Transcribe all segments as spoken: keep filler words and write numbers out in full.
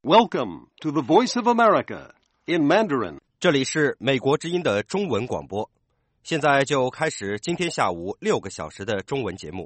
Welcome to the Voice of America in Mandarin. 这里是美国之音的中文广播，现在就开始今天下午六个小时的中文节目。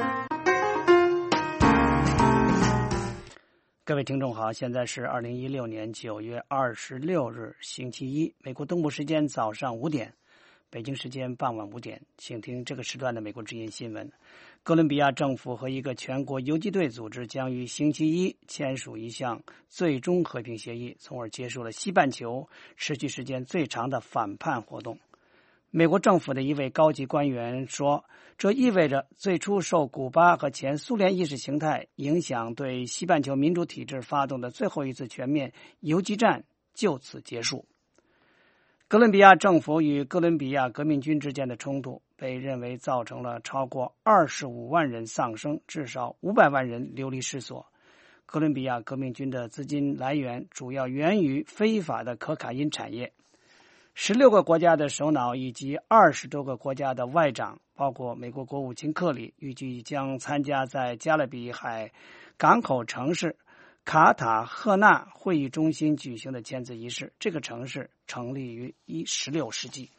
各位听众好，现在是二零一六年九月二十六日星期一，美国东部时间早上五点，北京时间傍晚五点，请听这个时段的美国之音新闻。哥伦比亚政府和一个全国游击队组织将于星期一签署一项最终和平协议，从而结束了西半球持续时间最长的反叛活动。美国政府的一位高级官员说，这意味着最初受古巴和前苏联意识形态影响对西半球民主体制发动的最后一次全面游击战就此结束。哥伦比亚政府与哥伦比亚革命军之间的冲突被认为造成了超过二十五万人丧生，至少五百万人流离失所。哥伦比亚革命军的资金来源主要源于非法的可卡因产业。十六个国家的首脑以及二十多个国家的外长，包括美国国务卿克里，预计将参加在加勒比海港口城市卡塔赫纳会议中心举行的签字仪式。这个城市成立于十六世纪。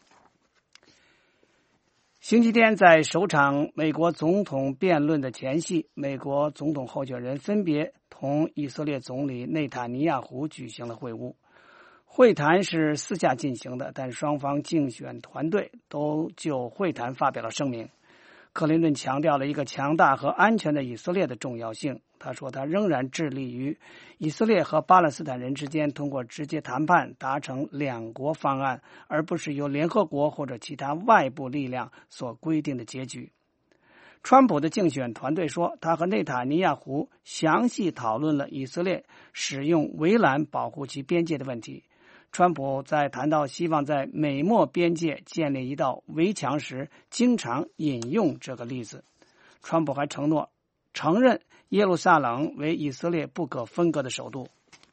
星期天，在首场美国总统辩论的前夕，美国总统候选人分别同以色列总理内塔尼亚胡举行了会晤。会谈是私下进行的，但双方竞选团队都就会谈发表了声明。克林顿强调了一个强大和安全的以色列的重要性。他说他仍然致力于以色列和巴勒斯坦人之间通过直接谈判达成两国方案，而不是由联合国或者其他外部力量所规定的结局。川普的竞选团队说，他和内塔尼亚胡详细讨论了以色列使用围栏保护其边界的问题。川普在谈到希望在美墨边界建立一道围墙时，经常引用这个例子。川普还承诺承认耶路撒冷为以色列不可分割的首都。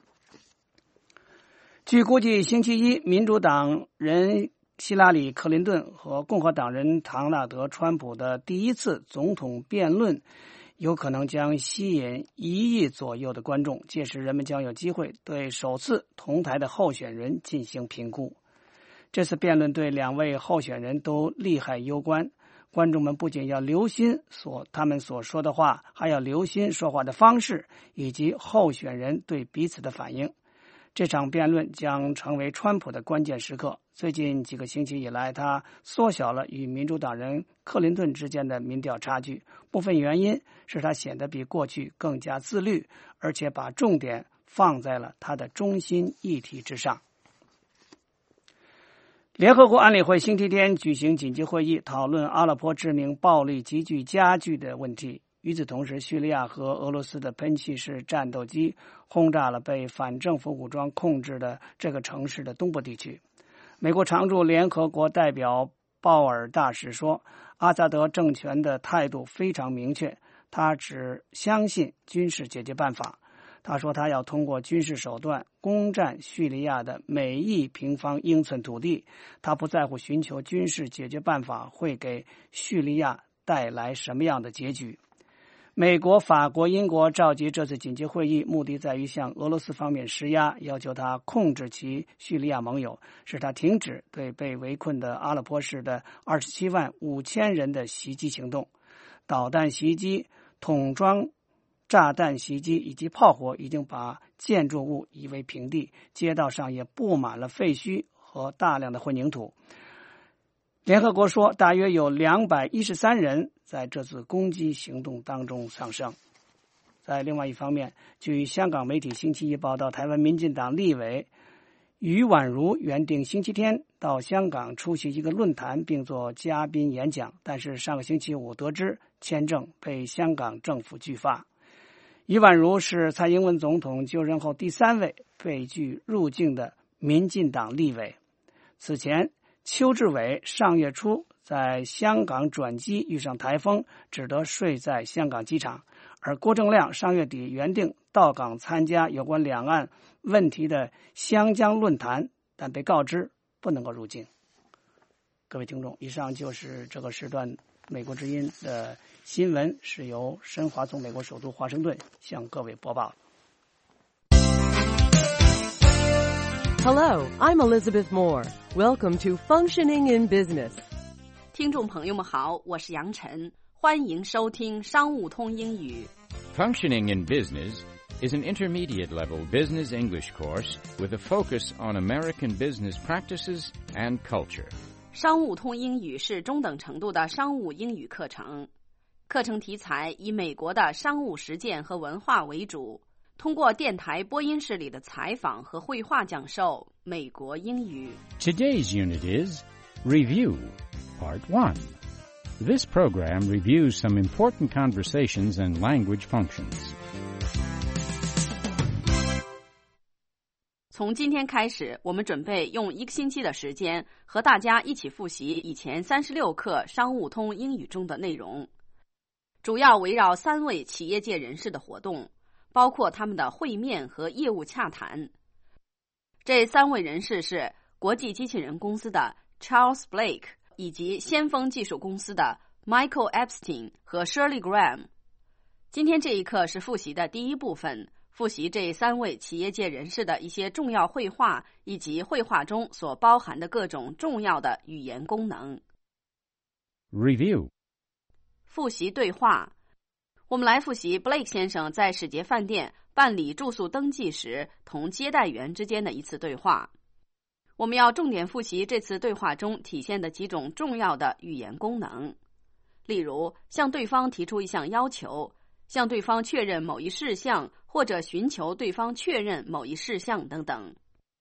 据估计，星期一，民主党人希拉里·克林顿和共和党人唐纳德·川普的第一次总统辩论有可能将吸引一亿左右的观众，届时人们将有机会对首次同台的候选人进行评估。这次辩论对两位候选人都利害攸关，观众们不仅要留心所他们所说的话，还要留心说话的方式以及候选人对彼此的反应。这场辩论将成为川普的关键时刻。最近几个星期以来，他缩小了与民主党人克林顿之间的民调差距，部分原因是他显得比过去更加自律，而且把重点放在了他的中心议题之上。联合国安理会星期天举行紧急会议，讨论阿勒颇致命暴力急剧加剧的问题。与此同时，叙利亚和俄罗斯的喷气式战斗机轰炸了被反政府武装控制的这个城市的东部地区。美国常驻联合国代表鲍尔大使说，阿萨德政权的态度非常明确，他只相信军事解决办法。他说他要通过军事手段攻占叙利亚的每一平方英寸土地，他不在乎寻求军事解决办法会给叙利亚带来什么样的结局。美国、法国、英国召集这次紧急会议，目的在于向俄罗斯方面施压，要求他控制其叙利亚盟友，使他停止对被围困的阿勒颇市的二十七万五千人的袭击行动。导弹袭击、桶装炸弹袭击以及炮火已经把建筑物夷为平地，街道上也布满了废墟和大量的混凝土。联合国说，大约有两百一十三人在这次攻击行动当中丧生。在另外一方面，据香港媒体星期一报道，台湾民进党立委于婉如原定星期天到香港出席一个论坛并做嘉宾演讲，但是上个星期五得知签证被香港政府拒发。于婉如是蔡英文总统就任后第三位被拒入境的民进党立委。此前，邱志伟上月初在香港转机遇上台风，只得睡在香港机场。而郭正亮上月底原定到港参加有关两岸问题的香江论坛，但被告知不能够入境。各位听众，以上就是这个时段美国之音的新闻，是由申华从美国首都华盛顿向各位播报。 Hello, I'm Elizabeth Moore. Welcome to Functioning in Business. 听众朋友们好，我是杨晨，欢迎收听商务通英语。 Functioning in Business is an intermediate-level business English course with a focus on American business practices and culture. 商务通英语是中等程度的商务英语课程，课程题材以美国的商务实践和文化为主，通过电台播音室里的采访和绘画讲授美国英语。 Today's unit is Review, Part one. This program reviews some important conversations and language functions. 从今天开始，我们准备用一个星期的时间和大家一起复习以前三十六课商务通英语中的内容，主要围绕三位企业界人士的活动，包括他们的会面和业务洽谈。这三位人士是国际机器人公司的 Charles Blake 以及先锋技术公司的 Michael Epstein 和 Shirley Graham。今天这一课是复习的第一部分，复习这三位企业界人士的一些重要绘画以及绘画中所包含的各种重要的语言功能。 Review. 复习对话。我们来复习 Blake 先生在使节饭店办理住宿登记时同接待员之间的一次对话。我们要重点复习这次对话中体现的几种重要的语言功能，例如向对方提出一项要求，向对方确认某一事项，或者寻求对方确认某一事项等等。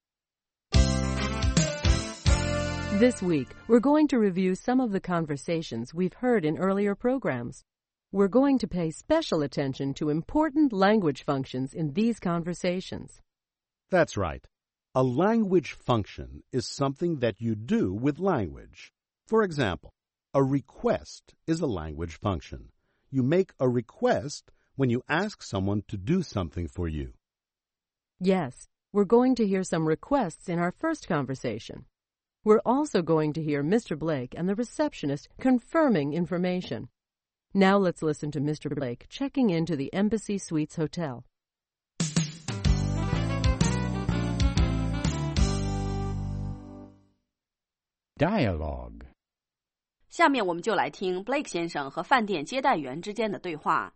This week, we're going to review some of the conversations we've heard in earlier programs. We're going to pay special attention to important language functions in these conversations. That's right. A language function is something that you do with language. For example, a request is a language function. You make a request when you ask someone to do something for you. Yes, we're going to hear some requests in our first conversation. We're also going to hear Mister Blake and the receptionist confirming information. Now let's listen to Mister Blake checking into the Embassy Suites Hotel. Dialogue. 下面我们就来听 Blake 先生和饭店接待员之间的对话。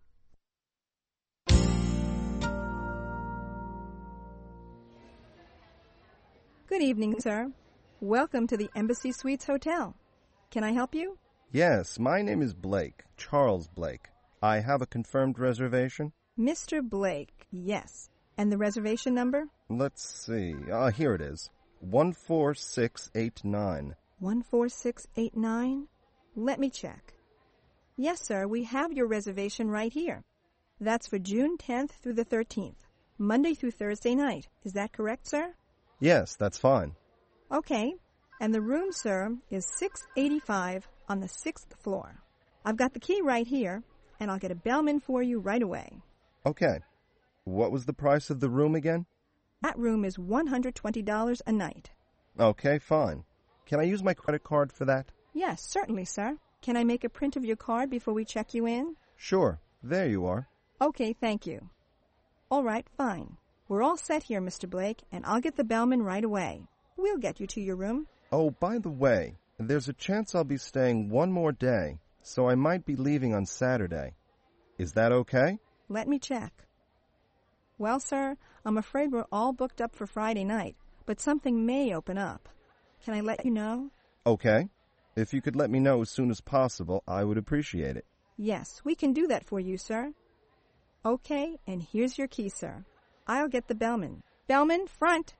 Good evening, sir. Welcome to the Embassy Suites Hotel. Can I help you? Yes, my name is Blake, Charles Blake. I have a confirmed reservation. Mister Blake, yes. And the reservation number? Let's see. Ah, here it is. one four six eight nine. one four six eight nine? Let me check. Yes, sir, we have your reservation right here. That's for June tenth through the thirteenth, Monday through Thursday night. Is that correct, sir? Yes, that's fine. Okay. And the room, sir, is six eighty-five on the sixth floor. I've got the key right here, and I'll get a bellman for you right away. Okay. What was the price of the room again? That room is one hundred twenty dollars a night. Okay, fine. Can I use my credit card for that? Yes, certainly, sir. Can I make a print of your card before we check you in? Sure. There you are. Okay, thank you. All right, fine. We're all set here, Mister Blake, and I'll get the bellman right away. We'll get you to your room. Oh, by the way, there's a chance I'll be staying one more day, so I might be leaving on Saturday. Is that okay? Let me check. Well, sir, I'm afraid we're all booked up for Friday night, but something may open up. Can I let you know? Okay. If you could let me know as soon as possible, I would appreciate it. Yes, we can do that for you, sir. Okay, and here's your key, sir. I'll get the bellman. Bellman, front!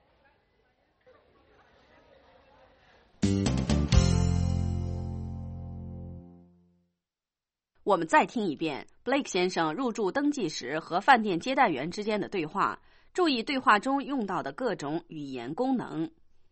我们再听一遍 Blake 先生入住登记时和饭店接待员之间的对话，注意对话中用到的各种语言功能。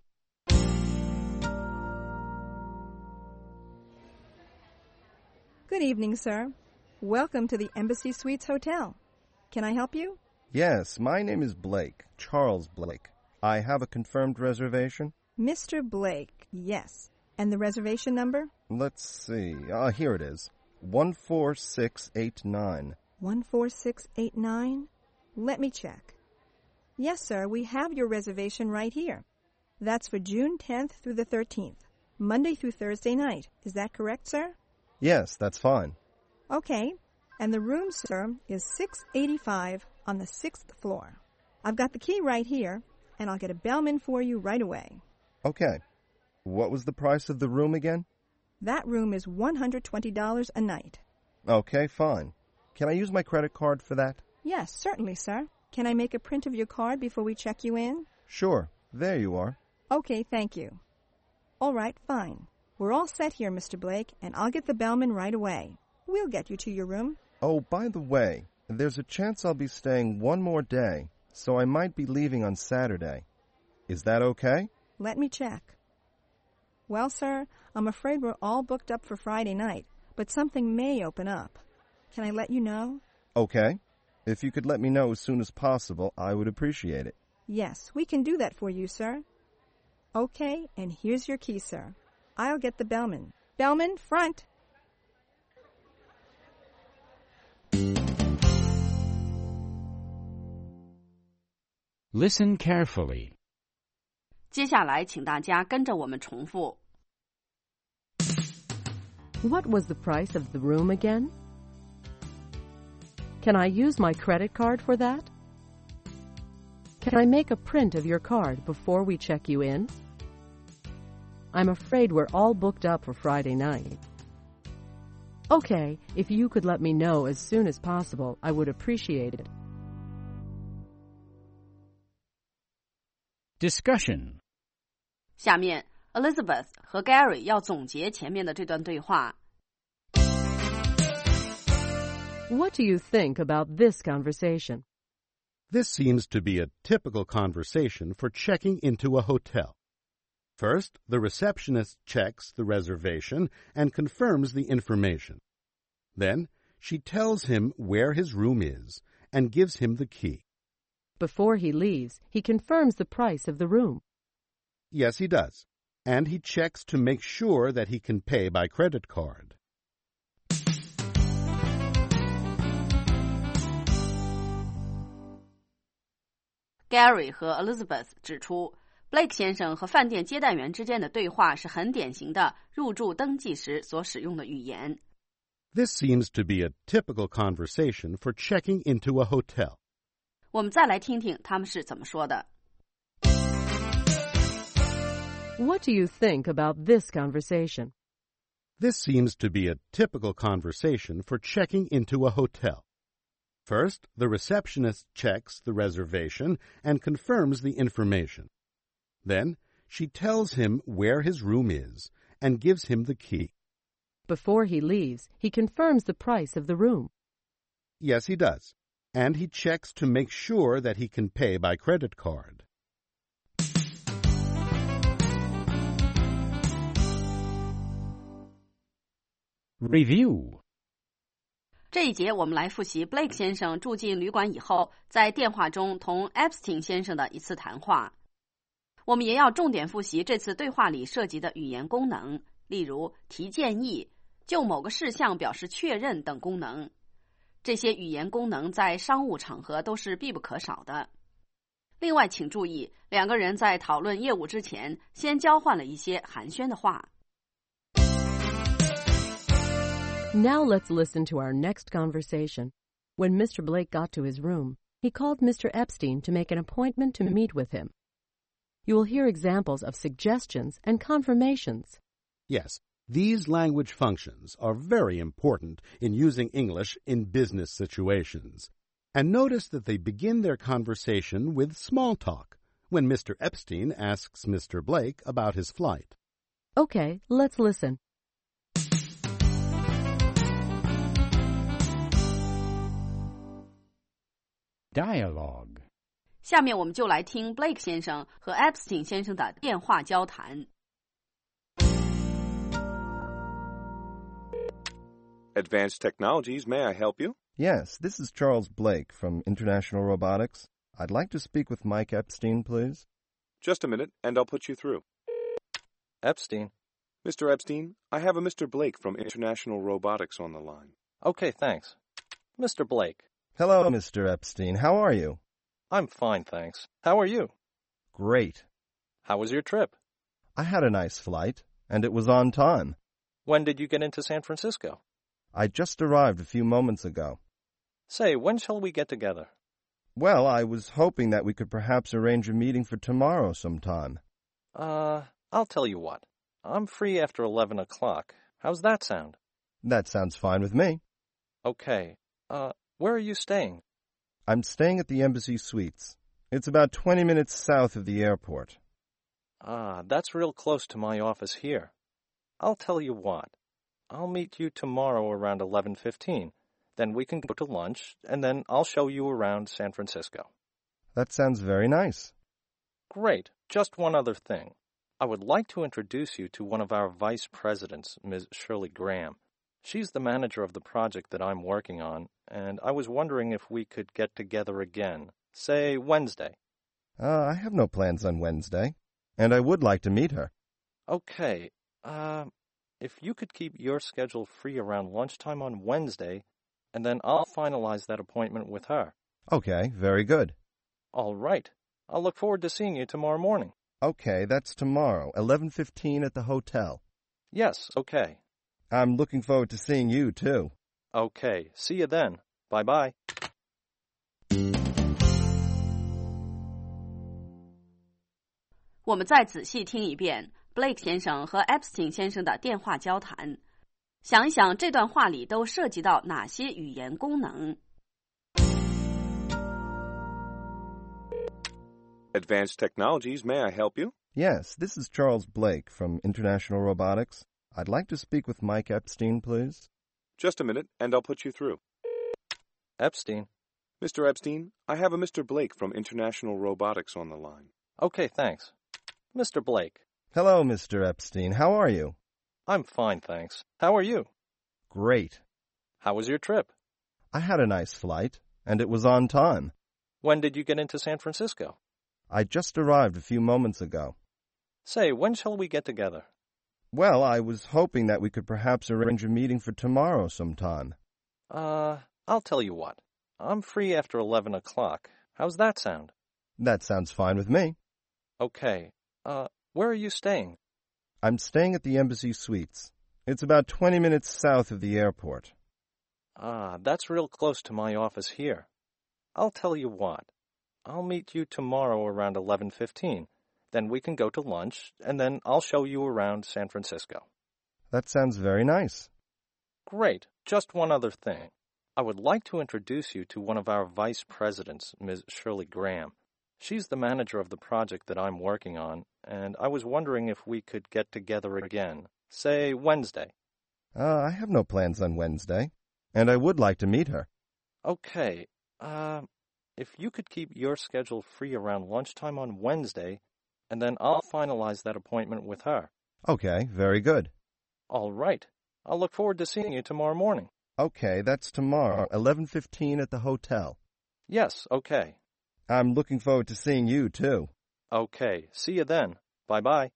Good evening, sir. Welcome to the Embassy Suites Hotel. Can I help you? Yes, my name is Blake, Charles Blake. I have a confirmed reservation. Mister Blake, yes. And the reservation number? Let's see. Ah, here it is. one four six eight nine. one four six eight nine? Let me check. Yes, sir, we have your reservation right here. That's for June tenth through the thirteenth, Monday through Thursday night. Is that correct, sir? Yes, that's fine. Okay. And the room, sir, is six eighty-five on the sixth floor. I've got the key right here, and I'll get a bellman for you right away. Okay. What was the price of the room again? That room is one hundred twenty dollars a night. Okay, fine. Can I use my credit card for that? Yes, certainly, sir. Can I make a print of your card before we check you in? Sure. There you are. Okay, thank you. All right, fine. We're all set here, Mister Blake, and I'll get the bellman right away. We'll get you to your room. Oh, by the way, there's a chance I'll be staying one more day, so I might be leaving on Saturday. Is that okay? Let me check. Well, sir, I'm afraid we're all booked up for Friday night, but something may open up. Can I let you know? Okay. If you could let me know as soon as possible, I would appreciate it. Yes, we can do that for you, sir. Okay, and here's your key, sir. I'll get the bellman. Bellman, front! Listen carefully. 接下来，请大家跟着我们重复。 What was the price of the room again? Can I use my credit card for that? Can I make a print of your card before we check you in? I'm afraid we're all booked up for Friday night. Okay, if you could let me know as soon as possible, I would appreciate it. Discussion. 下面 Elizabeth 和 Gary 要总结前面的这段对话。 What do you think about this conversation? This seems to be a typical conversation for checking into a hotel. First, the receptionist checks the reservation and confirms the information. Then, she tells him where his room is and gives him the key. Before he leaves, he confirms the price of the room. Yes, he does. And he checks to make sure that he can pay by credit card. Gary 和 Elizabeth 指出 ，Blake 先生和饭店接待员之间的对话是很典型的入住登记时所使用的语言。 This seems to be a typical conversation for checking into a hotel. 我们再来听听他们是怎么说的。 What do you think about this conversation? This seems to be a typical conversation for checking into a hotel. First, the receptionist checks the reservation and confirms the information. Then, she tells him where his room is and gives him the key. Before he leaves, he confirms the price of the room. Yes, he does. And he checks to make sure that he can pay by credit card. Review. 这一节我们来复习 Blake 先生住进旅馆以后，在电话中同 Epstein 先生的一次谈话。我们也要重点复习这次对话里涉及的语言功能，例如提建议、就某个事项表示确认等功能。这些语言功能在商务场合都是必不可少的。另外，请注意，两个人在讨论业务之前，先交换了一些寒暄的话。 Now let's listen to our next conversation. When Mister Blake got to his room, he called Mister Epstein to make an appointment to meet with him. You will hear examples of suggestions and confirmations. Yes, these language functions are very important in using English in business situations. And notice that they begin their conversation with small talk when Mister Epstein asks Mister Blake about his flight. Okay, let's listen. Dialogue. 下面我们就来听 Blake 先生和 Epstein 先生的电话交谈。 Advanced Technologies, may I help you? Yes, this is Charles Blake from International Robotics. I'd like to speak with Mike Epstein, please. Just a minute, and I'll put you through. Epstein. Mister Epstein, I have a Mister Blake from International Robotics on the line. Okay, thanks. Mister Blake. Hello, Mister Epstein. How are you? I'm fine, thanks. How are you? Great. How was your trip? I had a nice flight, and it was on time. When did you get into San Francisco? I just arrived a few moments ago. Say, when shall we get together? Well, I was hoping that we could perhaps arrange a meeting for tomorrow sometime. Uh, I'll tell you what. I'm free after eleven o'clock. How's that sound? That sounds fine with me. Okay. Uh, where are you staying? I'm staying at the Embassy Suites. It's about twenty minutes south of the airport. Ah, that's real close to my office here. I'll tell you what. I'll meet you tomorrow around eleven fifteen. Then we can go to lunch, and then I'll show you around San Francisco. That sounds very nice. Great. Just one other thing. I would like to introduce you to one of our vice presidents, Miz Shirley Graham. She's the manager of the project that I'm working on, and I was wondering if we could get together again, say Wednesday. Uh, I have no plans on Wednesday, and I would like to meet her. Okay. Uh, if you could keep your schedule free around lunchtime on Wednesday, and then I'll finalize that appointment with her. Okay, very good. All right. I'll look forward to seeing you tomorrow morning. Okay, that's tomorrow, eleven fifteen at the hotel. Yes, okay. I'm looking forward to seeing you, too. Okay, see you then. Bye-bye. 我们再仔细听一遍 Blake 先生和 Epstein 先生的电话交谈，想一想这段话里都涉及到哪些语言功能。 Advanced Technologies, may I help you? Yes, this is Charles Blake from International Robotics. I'd like to speak with Mike Epstein, please. Just a minute, and I'll put you through. Epstein. Mister Epstein, I have a Mister Blake from International Robotics on the line. Okay, thanks. Mister Blake. Hello, Mister Epstein. How are you? I'm fine, thanks. How are you? Great. How was your trip? I had a nice flight, and it was on time. When did you get into San Francisco? I just arrived a few moments ago. Say, when shall we get together? Well, I was hoping that we could perhaps arrange a meeting for tomorrow sometime. Uh, I'll tell you what. I'm free after eleven o'clock. How's that sound? That sounds fine with me. Okay. Uh, where are you staying? I'm staying at the Embassy Suites. It's about twenty minutes south of the airport. Ah, that's real close to my office here. I'll tell you what. I'll meet you tomorrow around eleven fifteen. Then we can go to lunch, and then I'll show you around San Francisco. That sounds very nice. Great. Just one other thing. I would like to introduce you to one of our vice presidents, Miz Shirley Graham. She's the manager of the project that I'm working on, and I was wondering if we could get together again, say Wednesday. Uh, I have no plans on Wednesday, and I would like to meet her. Okay. Uh, if you could keep your schedule free around lunchtime on Wednesday, and then I'll finalize that appointment with her. Okay, very good. All right. I'll look forward to seeing you tomorrow morning. Okay, that's tomorrow, eleven fifteen at the hotel. Yes, okay. I'm looking forward to seeing you, too. Okay, see you then. Bye-bye.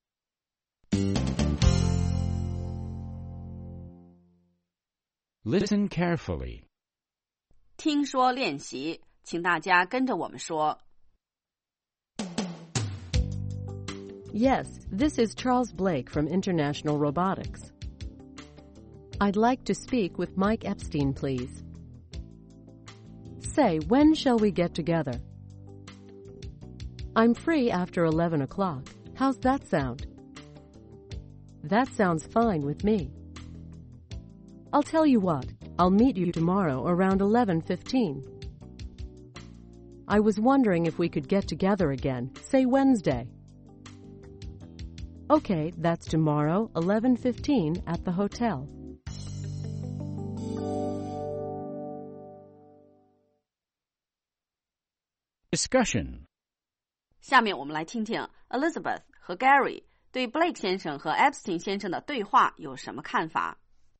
Listen carefully. 听说练习，请大家跟着我们说。 Yes, this is Charles Blake from International Robotics. I'd like to speak with Mike Epstein, please. Say, when shall we get together? I'm free after eleven o'clock. How's that sound? That sounds fine with me. I'll tell you what, I'll meet you tomorrow around eleven fifteen. I was wondering if we could get together again, say Wednesday. Okay, that's tomorrow, eleven fifteen at the hotel. Discussion. 下面我们来听听 Elizabeth 和 Gary 对 Blake 先生和 Epstein 先生的对话有什么看法。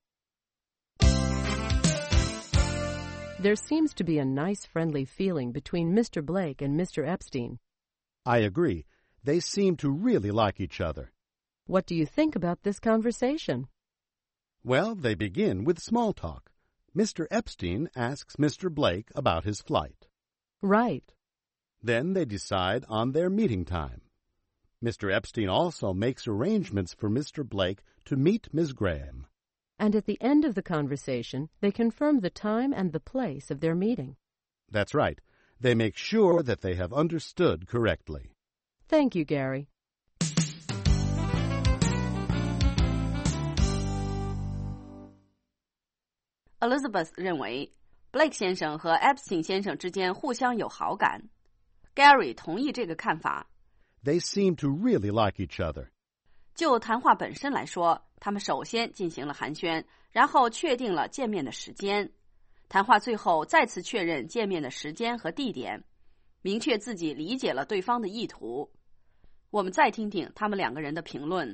There seems to be a nice friendly feeling between Mister Blake and Mister Epstein. I agree. They seem to really like each other. What do you think about this conversation? Well, they begin with small talk. Mister Epstein asks Mister Blake about his flight. Right. Then they decide on their meeting time. Mister Epstein also makes arrangements for Mister Blake to meet Miz Graham. And at the end of the conversation, they confirm the time and the place of their meeting. That's right. They make sure that they have understood correctly. Thank you, Gary. Elizabeth 认为 Blake 先生和 Epstein 先生之间互相有好感。Gary 同意这个看法。 They seem to really like each other. 就谈话本身来说，他们首先进行了寒暄，然后确定了见面的时间。谈话最后再次确认见面的时间和地点，明确自己理解了对方的意图。我们再听听他们两个人的评论。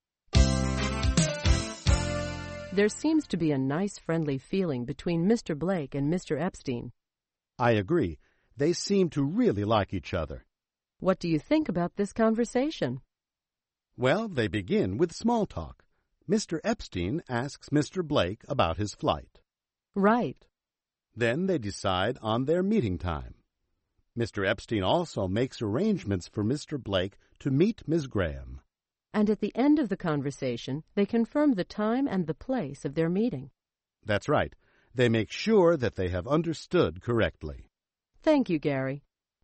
There seems to be a nice friendly feeling between Mister Blake and Mister Epstein. I agree. They seem to really like each other. What do you think about this conversation? Well, they begin with small talk. Mister Epstein asks Mister Blake about his flight. Right. Then they decide on their meeting time. Mister Epstein also makes arrangements for Mister Blake to meet Miz Graham. And at the end of the conversation, they confirm the time and the place of their meeting. That's right. They make sure that they have understood correctly. Thank you, Gary.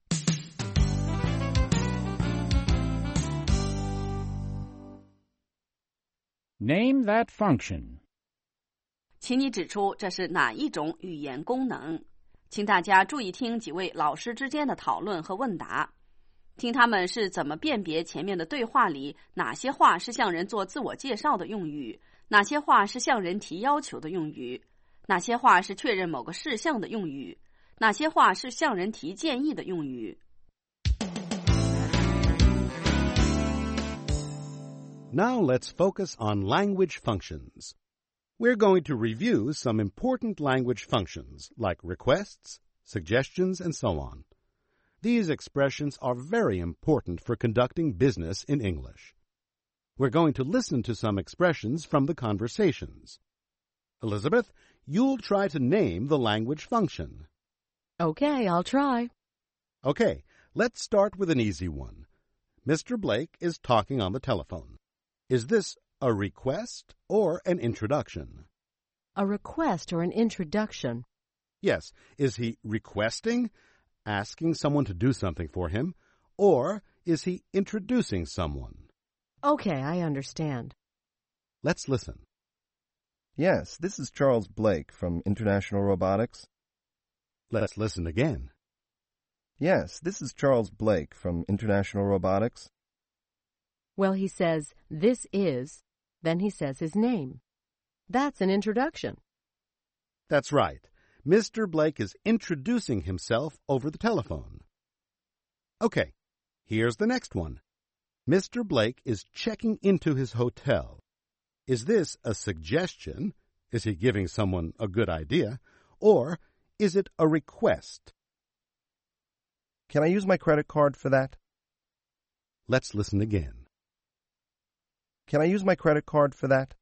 Name that function. 请你指出这是哪一种语言功能。请大家注意听几位老师之间的讨论和问答，听他们是怎么辨别前面的对话里哪些话是向人做自我介绍的用语，哪些话是向人提要求的用语，哪些话是确认某个事项的用语，哪些话是向人提建议的用语。 Now let's focus on language functions. We're going to review some important language functions like requests, suggestions, and so on. These expressions are very important for conducting business in English. We're going to listen to some expressions from the conversations. Elizabeth, you'll try to name the language function. Okay, I'll try. Okay, let's start with an easy one. Mister Blake is talking on the telephone. Is this a request or an introduction? A request or an introduction. Yes, is he requesting, asking someone to do something for him, or is he introducing someone? Okay, I understand. Let's listen. Yes, this is Charles Blake from International Robotics. Let's listen again. Yes, this is Charles Blake from International Robotics. Well, he says, this is, then he says his name. That's an introduction. That's right. Mister Blake is introducing himself over the telephone. Okay, here's the next one. Mister Blake is checking into his hotel. Is this a suggestion? Is he giving someone a good idea? Or is it a request? Can I use my credit card for that? Let's listen again. Can I use my credit card for that?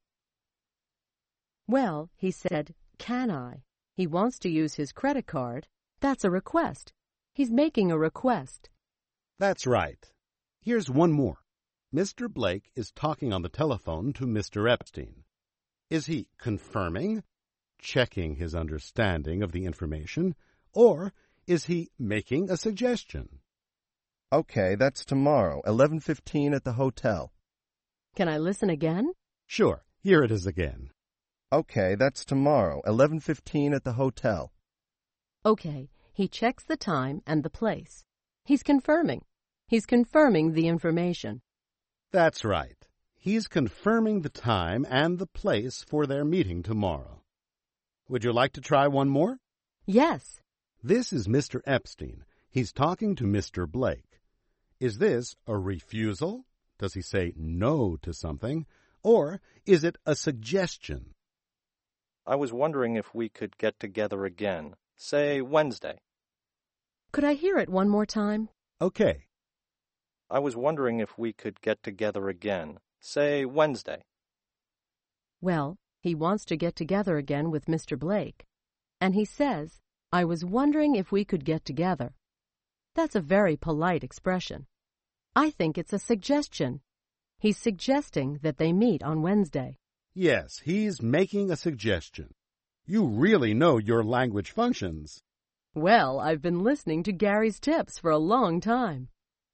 Well, he said, can I? He wants to use his credit card. That's a request. He's making a request. That's right. Here's one more. Mister Blake is talking on the telephone to Mister Epstein. Is he confirming, checking his understanding of the information, or is he making a suggestion? Okay, that's tomorrow, eleven fifteen at the hotel. Can I listen again? Sure, here it is again. Okay, that's tomorrow, eleven fifteen at the hotel. Okay, he checks the time and the place. He's confirming. He's confirming the information. That's right. He's confirming the time and the place for their meeting tomorrow. Would you like to try one more? Yes. This is Mister Epstein. He's talking to Mister Blake. Is this a refusal? Does he say no to something? Or is it a suggestion? I was wondering if we could get together again, say Wednesday. Could I hear it one more time? Okay. I was wondering if we could get together again, say Wednesday. Well, he wants to get together again with Mister Blake. And he says, I was wondering if we could get together. That's a very polite expression. I think it's a suggestion. He's suggesting that they meet on Wednesday. Yes, he's making a suggestion. You really know your language functions. Well, I've been listening to Gary's tips for a long time.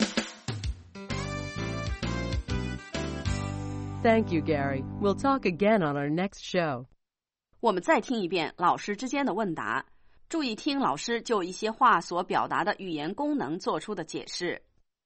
Thank you, Gary. We'll talk again on our next show. 我们再听一遍老师之间的问答，注意听老师就一些话所表达的语言功能做出的解释。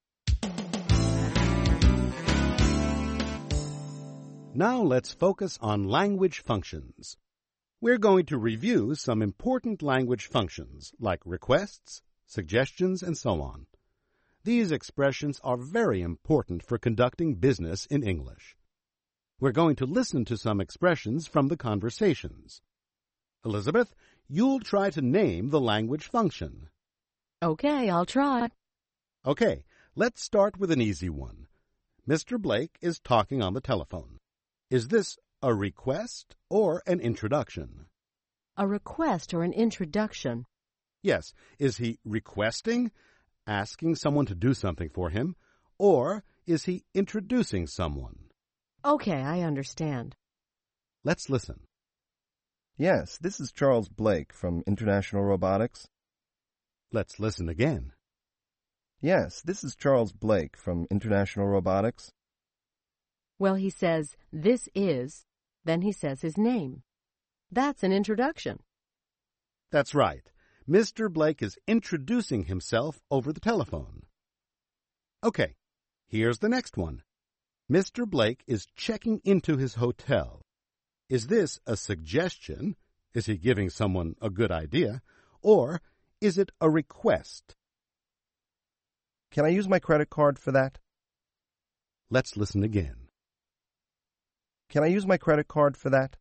Now let's focus on language functions. We're going to review some important language functions like requests, suggestions, and so on. These expressions are very important for conducting business in English. We're going to listen to some expressions from the conversations. Elizabeth, you'll try to name the language function. Okay, I'll try. Okay, let's start with an easy one. Mister Blake is talking on the telephone. Is this a request or an introduction? A request or an introduction. Yes, is he requesting, asking someone to do something for him, or is he introducing someone? Okay, I understand. Let's listen. Yes, this is Charles Blake from International Robotics. Let's listen again. Yes, this is Charles Blake from International Robotics. Well, he says, this is, then he says his name. That's an introduction. That's right. Mister Blake is introducing himself over the telephone. Okay, here's the next one. Mister Blake is checking into his hotel. Is this a suggestion? Is he giving someone a good idea? Or is it a request? Can I use my credit card for that? Let's listen again. Can I use my credit card for that?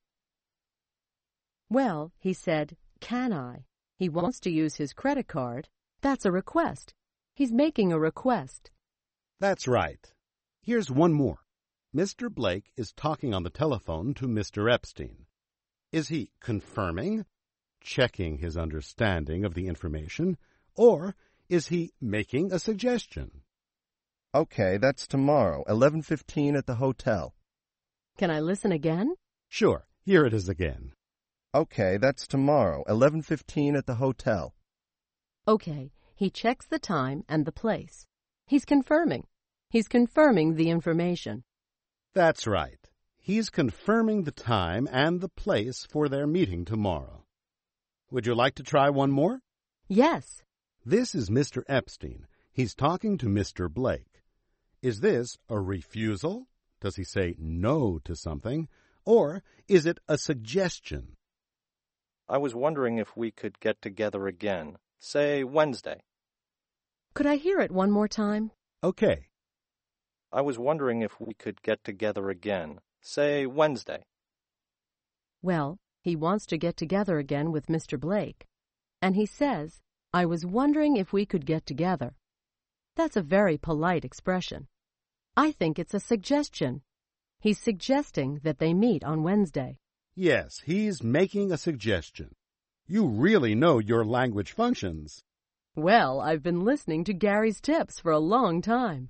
Well, he said, can I? He wants to use his credit card. That's a request. He's making a request. That's right. Here's one more. Mister Blake is talking on the telephone to Mister Epstein. Is he confirming, checking his understanding of the information, or is he making a suggestion? Okay, that's tomorrow, eleven fifteen at the hotel. Can I listen again? Sure, here it is again. Okay, that's tomorrow, eleven fifteen at the hotel. Okay, he checks the time and the place. He's confirming. He's confirming the information. That's right. He's confirming the time and the place for their meeting tomorrow. Would you like to try one more? Yes. This is Mister Epstein. He's talking to Mister Blake. Is this a refusal? Does he say no to something? Or is it a suggestion? I was wondering if we could get together again, say Wednesday. Could I hear it one more time? Okay. I was wondering if we could get together again, say Wednesday. Well, he wants to get together again with Mister Blake. And he says, I was wondering if we could get together. That's a very polite expression. I think it's a suggestion. He's suggesting that they meet on Wednesday. Yes, he's making a suggestion. You really know your language functions. Well, I've been listening to Gary's tips for a long time.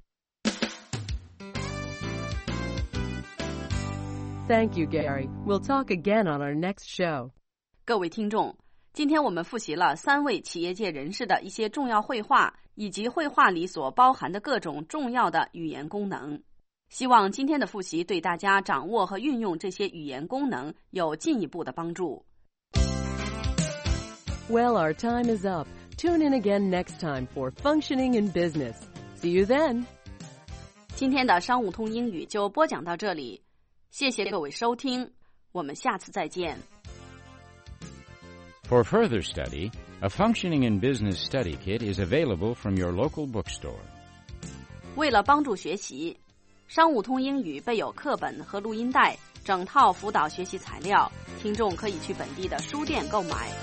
Thank you, Gary. We'll talk again on our next show. 各位听众，今天我们复习了三位企业界人士的一些重要绘画，以及绘画里所包含的各种重要的语言功能。希望今天的复习对大家掌握和运用这些语言功能有进一步的帮助。 Well, our time is up. Tune in again next time for Functioning in Business. See you then. 今天的商务通英语就播讲到这里，谢谢各位收听，我们下次再见。 For further study, a Functioning in Business study kit is available from your local bookstore. 为了帮助学习，商务通英语备有课本和录音带，整套辅导学习材料，听众可以去本地的书店购买。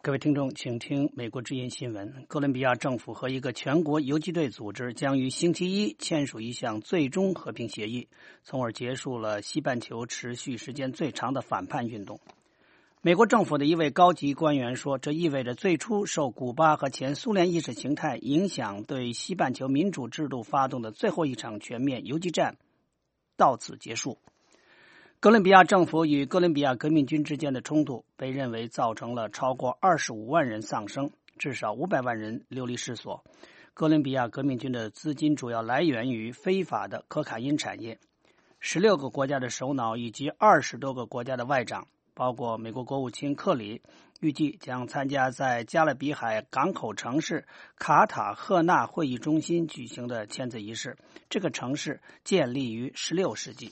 各位听众，请听美国之音新闻。哥伦比亚政府和一个全国游击队组织将于星期一签署一项最终和平协议，从而结束了西半球持续时间最长的反叛运动。美国政府的一位高级官员说，这意味着最初受古巴和前苏联意识形态影响对西半球民主制度发动的最后一场全面游击战到此结束。哥伦比亚政府与哥伦比亚革命军之间的冲突被认为造成了超过二十五万人丧生，至少五百万人流离失所。哥伦比亚革命军的资金主要来源于非法的可卡因产业。十六个国家的首脑以及二十多个国家的外长，包括美国国务卿克里，预计将参加在加勒比海港口城市卡塔赫纳会议中心举行的签字仪式。这个城市建立于十六世纪。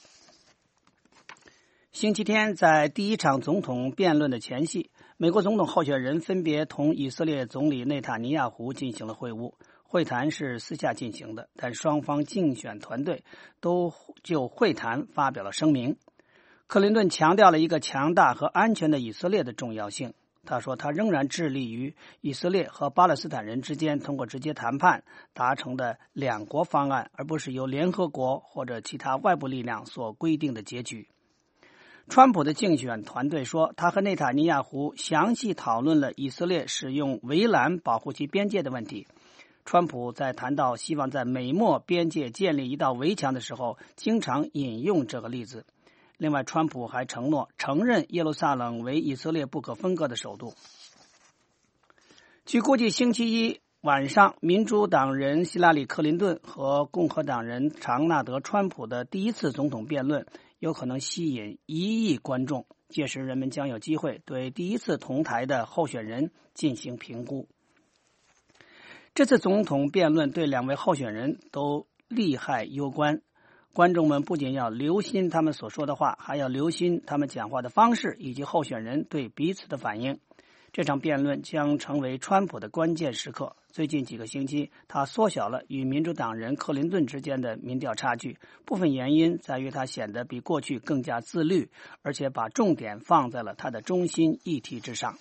星期天，在第一场总统辩论的前夕，美国总统候选人分别同以色列总理内塔尼亚胡进行了会晤。会谈是私下进行的，但双方竞选团队都就会谈发表了声明。克林顿强调了一个强大和安全的以色列的重要性。他说，他仍然致力于以色列和巴勒斯坦人之间通过直接谈判达成的两国方案，而不是由联合国或者其他外部力量所规定的结局。川普的竞选团队说，他和内塔尼亚胡详细讨论了以色列使用围栏保护其边界的问题。川普在谈到希望在美墨边界建立一道围墙的时候，经常引用这个例子。另外，川普还承诺承认耶路撒冷为以色列不可分割的首都。据估计，星期一晚上，民主党人希拉里·克林顿和共和党人常纳德·川普的第一次总统辩论有可能吸引一亿观众，届时人们将有机会对第一次同台的候选人进行评估。这次总统辩论对两位候选人都利害攸关，观众们不仅要留心他们所说的话，还要留心他们讲话的方式以及候选人对彼此的反应。这场辩论将成为川普的关键时刻。最近几个星期，他缩小了与民主党人克林顿之间的民调差距，部分原因在于他显得比过去更加自律，而且把重点放在了他的中心议题之上。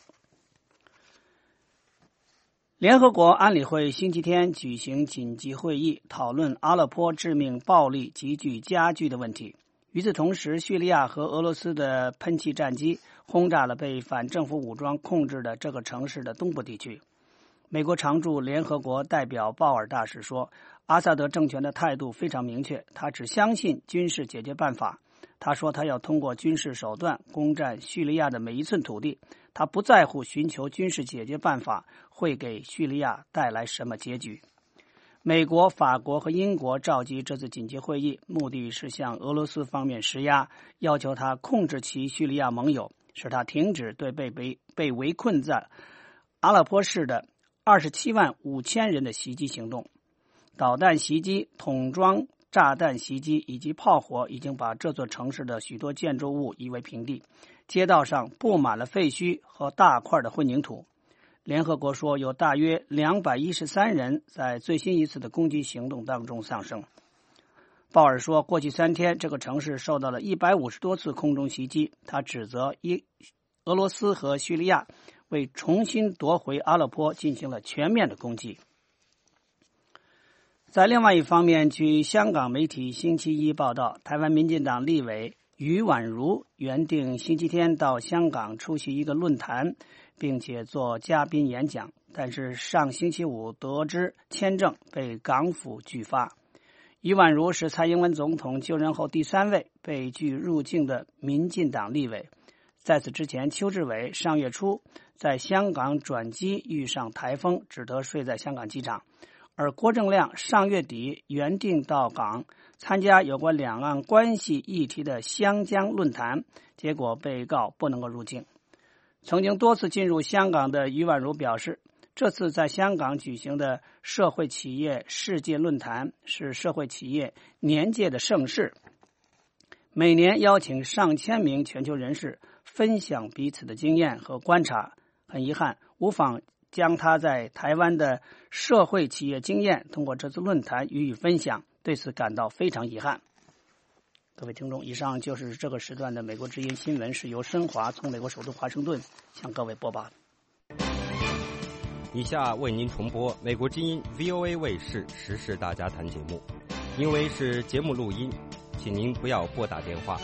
联合国安理会星期天举行紧急会议，讨论阿勒颇致命暴力急剧加剧的问题。与此同时，叙利亚和俄罗斯的喷气战机轰炸了被反政府武装控制的这个城市的东部地区。美国常驻联合国代表鲍尔大使说，阿萨德政权的态度非常明确，他只相信军事解决办法。他说他要通过军事手段攻占叙利亚的每一寸土地，他不在乎寻求军事解决办法会给叙利亚带来什么结局。美国、法国和英国召集这次紧急会议，目的是向俄罗斯方面施压，要求他控制其叙利亚盟友，使他停止对被被被围困在阿勒颇市的二十七万五千人的袭击行动。导弹袭击、桶装炸弹袭击以及炮火已经把这座城市的许多建筑物夷为平地，街道上布满了废墟和大块的混凝土。联合国说，有大约两百一十三人在最新一次的攻击行动当中丧生。鲍尔说，过去三天这个城市受到了一百五十多次空中袭击。他指责伊俄罗斯和叙利亚为重新夺回阿勒颇进行了全面的攻击。在另外一方面，据香港媒体星期一报道，台湾民进党立委余婉如原定星期天到香港出席一个论坛，并且做嘉宾演讲，但是上星期五得知签证被港府拒发。余婉如是蔡英文总统就任后第三位被拒入境的民进党立委。在此之前，邱志伟上月初在香港转机遇上台风，只得睡在香港机场。而郭正亮上月底原定到港参加有关两岸关系议题的香江论坛，结果被告不能够入境。曾经多次进入香港的余婉如表示，这次在香港举行的社会企业世界论坛是社会企业年界的盛事，每年邀请上千名全球人士分享彼此的经验和观察。很遗憾，无法将他在台湾的社会企业经验通过这次论坛予以分享，对此感到非常遗憾。各位听众，以上就是这个时段的美国之音新闻，是由申华从美国首都华盛顿向各位播报的。 以下为您重播美国之音 V O A 卫视时事大家谈节目，因为是节目录音，请您不要拨打电话。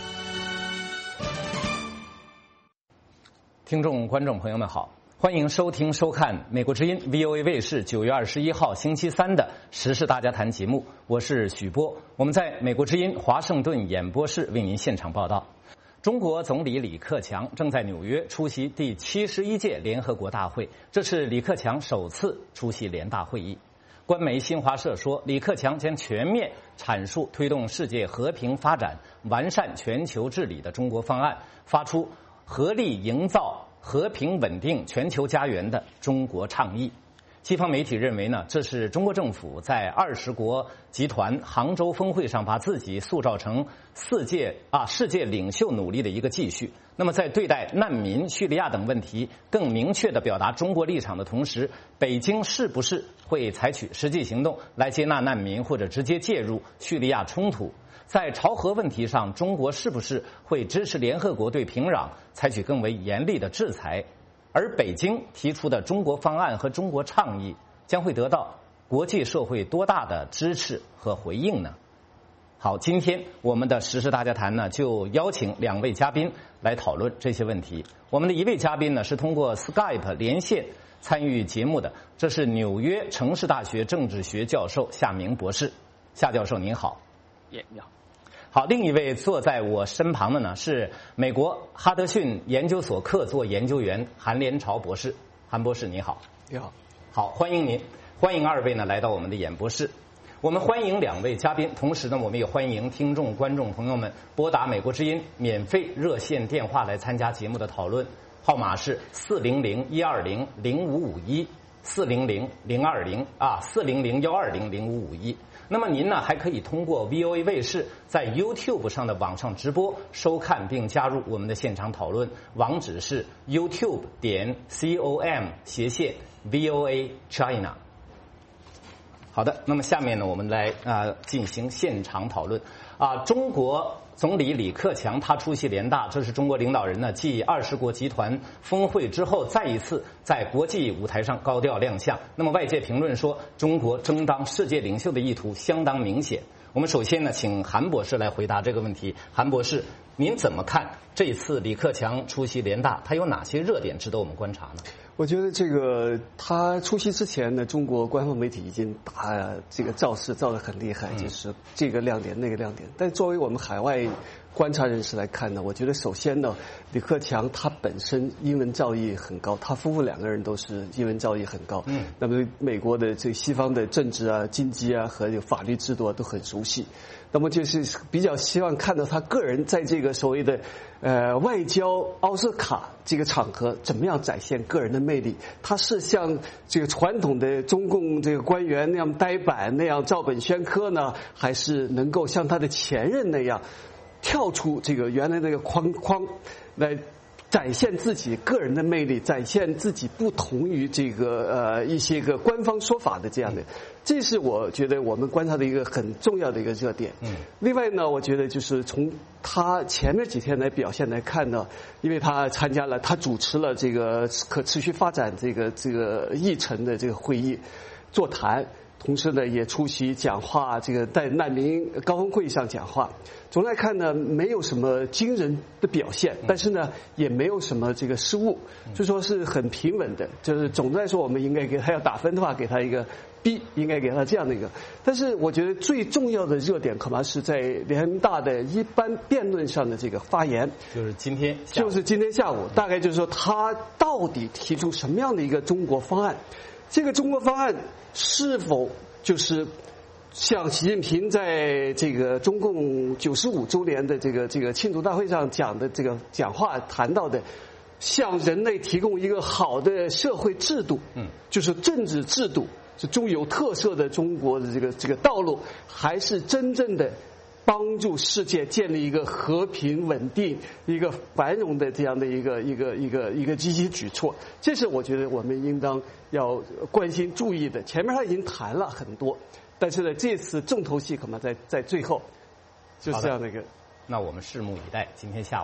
听众、观众朋友们好，欢迎收听、收看美国之音 V O A 卫视九月二十一号星期三的时事大家谈节目，我是许波，我们在美国之音华盛顿演播室为您现场报道。中国总理李克强正在纽约出席第七十一届联合国大会，这是李克强首次出席联大会议。官媒新华社说，李克强将全面阐述推动世界和平发展、完善全球治理的中国方案，发出合力营造和平稳定全球家园的中国倡议。西方媒体认为呢，这是中国政府在二十国集团杭州峰会上把自己塑造成世界啊世界领袖努力的一个继续。那么在对待难民、叙利亚等问题更明确地表达中国立场的同时，北京是不是会采取实际行动来接纳难民或者直接介入叙利亚冲突？在朝核问题上，中国是不是会支持联合国对平壤采取更为严厉的制裁？而北京提出的中国方案和中国倡议将会得到国际社会多大的支持和回应呢？好，今天我们的时事大家谈呢，就邀请两位嘉宾来讨论这些问题。我们的一位嘉宾呢是通过 Skype 连线参与节目的，这是纽约城市大学政治学教授夏明博士。夏教授您好。 耶，你好。 好，另一位坐在我身旁的呢是美国哈德逊研究所客座研究员韩连朝博士。韩博士你好。 你好。 好，欢迎您，欢迎二位呢来到我们的演播室。我们欢迎两位嘉宾，同时呢我们也欢迎听众观众朋友们拨打美国之音免费热线电话来参加节目的讨论，号码是四零零一二零零五五一四零零零二零啊四零零幺二零零五五一。那么您呢还可以通过 V O A 卫视在 YouTube 上的网上直播收看并加入我们的现场讨论，网址是 YouTube 点 com 斜线 V O A China。好的，那么下面呢我们来啊、呃、进行现场讨论啊、呃。中国总理李克强他出席联大，这是中国领导人呢继二十国集团峰会之后再一次在国际舞台上高调亮相。那么外界评论说，中国争当世界领袖的意图相当明显。我们首先呢请韩博士来回答这个问题。韩博士，您怎么看这次李克强出席联大，他有哪些热点值得我们观察呢？ 我觉得这个他出席之前呢，中国官方媒体已经打这个造势造得很厉害，就是这个亮点那个亮点。但作为我们海外观察人士来看呢，我觉得首先呢，李克强他本身英文造诣很高，他夫妇两个人都是英文造诣很高。嗯，那么美国的这西方的政治啊、经济啊和法律制度啊都很熟悉。那么就是比较希望看到他个人在这个所谓的呃外交奥斯卡这个场合怎么样展现个人的魅力。他是像这个传统的中共这个官员那样呆板那样照本宣科呢，还是能够像他的前任那样跳出这个原来那个框框来展现自己个人的魅力，展现自己不同于这个呃一些个官方说法的这样的，这是我觉得我们观察的一个很重要的一个热点。嗯，另外呢，我觉得就是从他前面几天来表现来看呢，因为他参加了，他主持了这个可持续发展这个这个议程的这个会议座谈。同时呢，也出席讲话，这个在难民高峰会上讲话。总的来看呢，没有什么惊人的表现，但是呢，也没有什么这个失误，就说是很平稳的。就是总的来说，我们应该给他要打分的话，给他一个 B， 应该给他这样的一个。但是我觉得最重要的热点恐怕是在联大的一般辩论上的这个发言， 就是今天， 就是今天下午，大概就是说他到底提出什么样的一个中国方案。这个中国方案是否就是像习近平在这个中共九十五周年的这个这个庆祝大会上讲的这个讲话谈到的，向人类提供一个好的社会制度，嗯，就是政治制度是中有特色的中国的这个这个道路，还是真正的帮助世界建立一个和平稳定、一个繁荣的这样的一个一个一个一个积极举措，这是我觉得我们应当要关心注意的。前面他已经谈了很多，但是呢，这次重头戏恐怕在在最后，就是这样的一个。 那我们拭目以待。今天下午，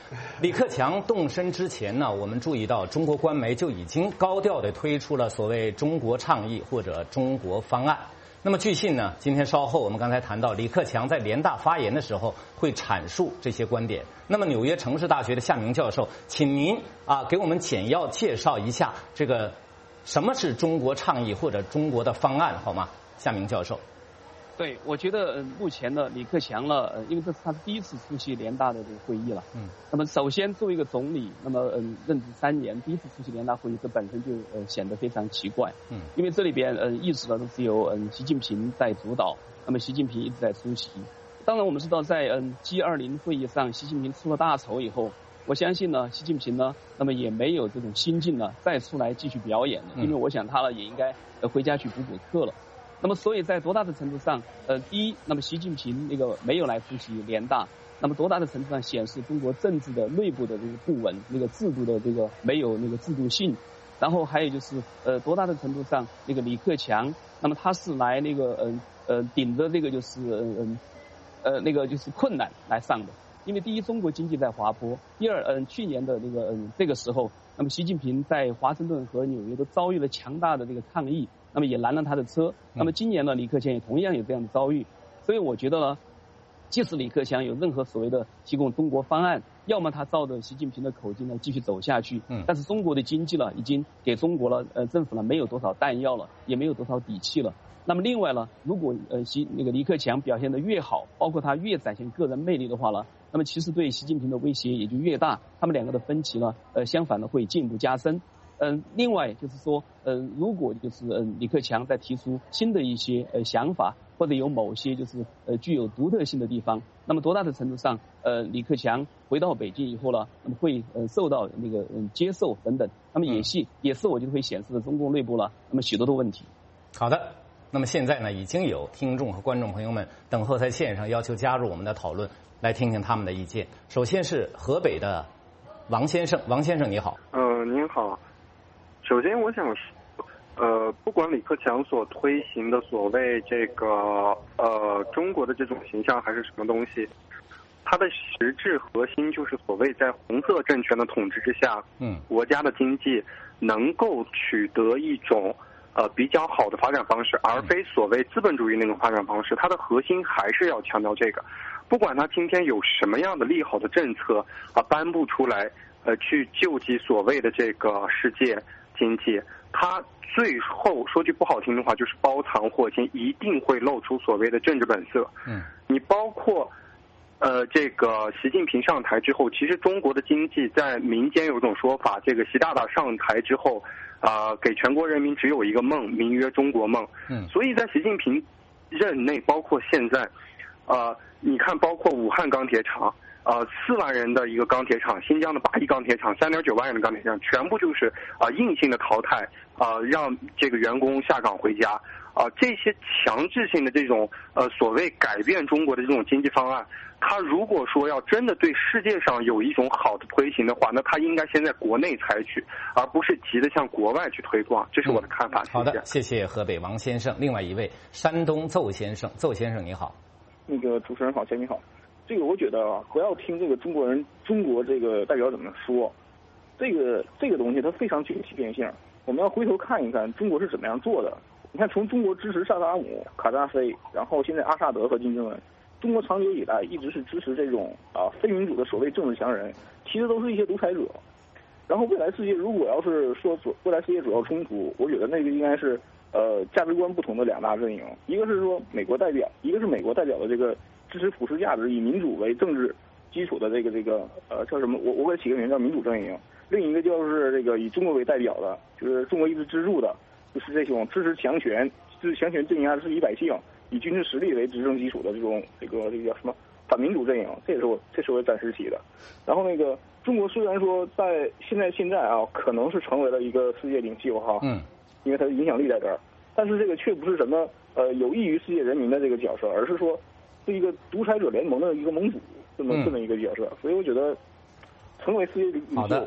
李克强动身之前呢，我们注意到中国官媒就已经高调地推出了所谓中国倡议或者中国方案。那么据信呢，今天稍后我们刚才谈到李克强在联大发言的时候会阐述这些观点。那么纽约城市大学的夏明教授，请您啊给我们简要介绍一下这个什么是中国倡议或者中国的方案好吗？夏明教授。 对，我觉得呃，目前呢，李克强呢，呃，因为这是他第一次出席联大的这个会议了。嗯。那么首先作为一个总理，那么嗯、呃，任职三年，第一次出席联大会议，这本身就呃显得非常奇怪。嗯。因为这里边呃，一直呢都是由嗯、呃、习近平在主导，那么习近平一直在出席。当然我们知道在嗯 G 二十 会议上，习近平出了大丑以后，我相信呢，习近平呢，那么也没有这种心境呢再出来继续表演了，因为我想他呢也应该呃回家去补补课了。那么，所以在多大的程度上，呃，第一，那么习近平那个没有来出席联大，那么多大的程度上显示中国政治的内部的这个不稳，那个制度的这个没有那个制度性，然后还有就是，呃，多大的程度上，那个李克强，那么他是来那个，嗯呃，呃，顶着这个就是嗯呃，呃，那个就是困难来上的，因为第一，中国经济在滑坡；第二，嗯，去年的那个嗯这个时候，那么习近平在华盛顿和纽约都遭遇了强大的这个抗议。那么也拦了他的车。那么今年呢，李克强也同样有这样的遭遇。所以我觉得呢，即使李克强有任何所谓的提供中国方案，要么他照着习近平的口径呢继续走下去。嗯。但是中国的经济呢，已经给中国了呃政府呢没有多少弹药了，也没有多少底气了。那么另外呢，如果呃习那个李克强表现得越好，包括他越展现个人魅力的话呢，那么其实对习近平的威胁也就越大。他们两个的分歧呢，呃相反的会进一步加深。嗯，另外就是说，嗯，如果就是嗯李克强在提出新的一些呃想法，或者有某些就是呃具有独特性的地方，那么多大的程度上，呃李克强回到北京以后呢，那么会呃受到那个嗯接受等等，那么也是、嗯、也是我觉得会显示了中共内部了那么许多的问题。 好的，那么现在呢，已经有听众和观众朋友们等候在线上，要求加入我们的讨论，来听听他们的意见。首先是河北的王先生，王先生你好。 呃，您好。首先，我想说，呃，不管李克强所推行的所谓这个呃中国的这种形象还是什么东西，它的实质核心就是所谓在红色政权的统治之下，嗯，国家的经济能够取得一种呃比较好的发展方式，而非所谓资本主义那种发展方式。它的核心还是要强调这个，不管他今天有什么样的利好的政策啊、呃、颁布出来，呃，去救济所谓的这个世界经济，他最后说句不好听的话，就是包藏祸心，一定会露出所谓的政治本色。嗯，你包括呃这个习近平上台之后，其实中国的经济在民间有种说法，这个习大大上台之后，啊、呃，给全国人民只有一个梦，名曰中国梦。嗯，所以在习近平任内，包括现在，呃，你看，包括武汉钢铁厂。呃，四万人的一个钢铁厂，新疆的八一钢铁厂，三点九万人的钢铁厂，全部就是啊、呃、硬性的淘汰，啊、呃、让这个员工下岗回家，啊、呃、这些强制性的这种呃所谓改变中国的这种经济方案，它如果说要真的对世界上有一种好的推行的话，那它应该先在国内采取，而不是急着向国外去推广，这是我的看法。嗯、 好的，谢谢河北王先生。另外一位山东邹先生，邹先生你好。 那个主持人好，前你好。这个我觉得啊，不要听这个中国人、中国这个代表怎么说，这个这个东西它非常具有欺骗性。我们要回头看一看中国是怎么样做的。你看，从中国支持萨达姆、卡扎菲，然后现在阿萨德和金正恩，中国长久以来一直是支持这种啊非民主的所谓政治强人，其实都是一些独裁者。然后未来世界如果要是说主未来世界主要冲突，我觉得那个应该是呃价值观不同的两大阵营，一个是说美国代表，一个是美国代表的这个。支持普世价值、以民主为政治基础的这个这个呃叫什么？我我给起个名叫民主阵营。另一个就是这个以中国为代表的，就是中国一直资助的，就是这种支持强权、支持强权镇压治理百姓、以军事实力为执政基础的这种这个这个叫什么反民主阵营。这是我这是我暂时提的。然后那个中国虽然说在现在现在啊，可能是成为了一个世界领袖哈，嗯，因为它的影响力在这儿，但是这个却不是什么呃有益于世界人民的这个角色，而是说。是一个独裁者联盟的一个盟主，这么这么一个角色，所以我觉得成为世界领袖， 好的，